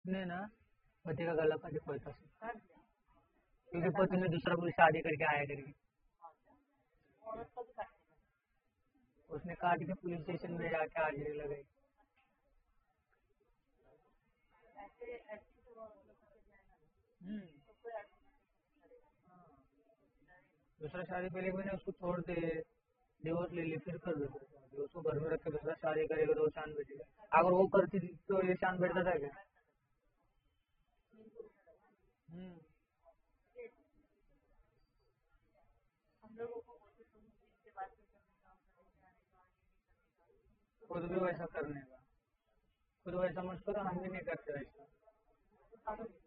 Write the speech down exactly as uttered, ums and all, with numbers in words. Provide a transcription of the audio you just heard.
उसने ना पति का गला काट दिया था, क्योंकि पति ने दूसरा कोई शादी करके आया करके। उसने काट के पुलिस स्टेशन में जाके हाजिरी लगाई। हम्म। दूसरा शादी पहले मैंने उसको छोड़ दे, डिवोर्स ले ली, फिर कर देते थे। उसको घर में रख के दूसरा शादी करेगा तो शान बैठेगा। अगर वो करती थी तो ये शान बैठता था क्या? हम्म। खुद भी वैसा करने का, खुद वैसा मत करो, हम भी नहीं करते वैसा।